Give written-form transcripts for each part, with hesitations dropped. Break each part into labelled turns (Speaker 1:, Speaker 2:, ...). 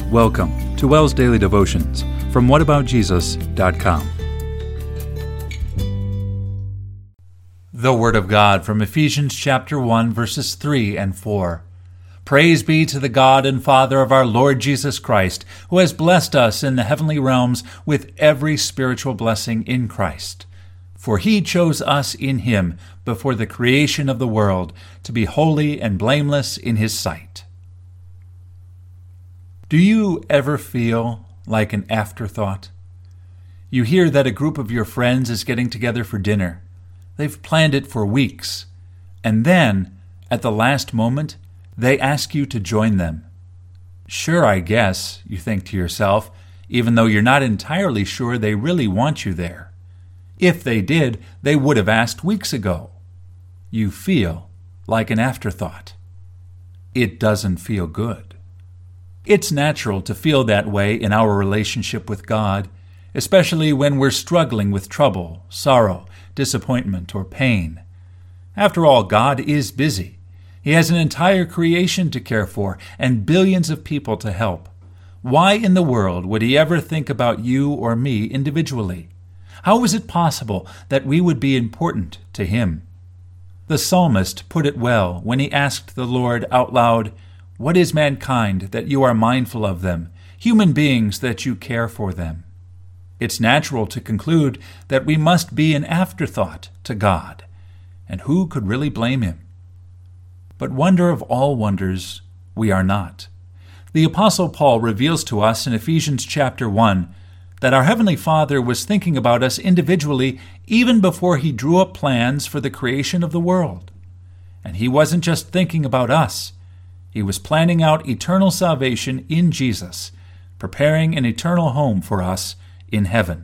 Speaker 1: Welcome to WELS Daily Devotions from whataboutjesus.com. The Word of God from Ephesians chapter 1, verses 3 and 4. Praise be to the God and Father of our Lord Jesus Christ, who has blessed us in the heavenly realms with every spiritual blessing in Christ. For he chose us in him before the creation of the world to be holy and blameless in his sight. Do you ever feel like an afterthought? You hear that a group of your friends is getting together for dinner. They've planned it for weeks. And then, at the last moment, they ask you to join them. Sure, I guess, you think to yourself, even though you're not entirely sure they really want you there. If they did, they would have asked weeks ago. You feel like an afterthought. It doesn't feel good. It's natural to feel that way in our relationship with God, especially when we're struggling with trouble, sorrow, disappointment, or pain. After all, God is busy. He has an entire creation to care for and billions of people to help. Why in the world would he ever think about you or me individually? How is it possible that we would be important to him? The psalmist put it well when he asked the Lord out loud, "What is mankind that you are mindful of them, human beings that you care for them?" It's natural to conclude that we must be an afterthought to God, and who could really blame him? But wonder of all wonders, we are not. The Apostle Paul reveals to us in Ephesians chapter 1 that our Heavenly Father was thinking about us individually even before he drew up plans for the creation of the world. And he wasn't just thinking about us. He was planning out eternal salvation in Jesus, preparing an eternal home for us in heaven.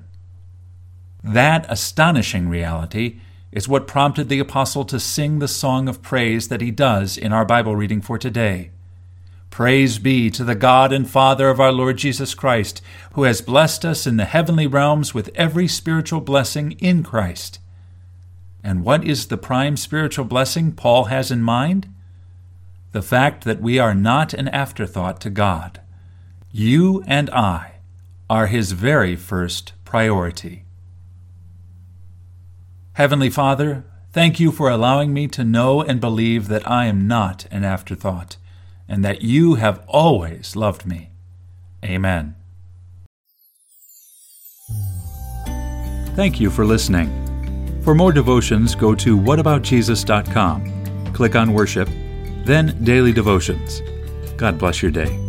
Speaker 1: That astonishing reality is what prompted the apostle to sing the song of praise that he does in our Bible reading for today. Praise be to the God and Father of our Lord Jesus Christ, who has blessed us in the heavenly realms with every spiritual blessing in Christ. And what is the prime spiritual blessing Paul has in mind? The fact that we are not an afterthought to God. You and I are his very first priority. Heavenly Father, thank you for allowing me to know and believe that I am not an afterthought, and that you have always loved me. Amen. Thank you for listening. For more devotions, go to whataboutjesus.com. Click on Worship, then Daily Devotions. God bless your day.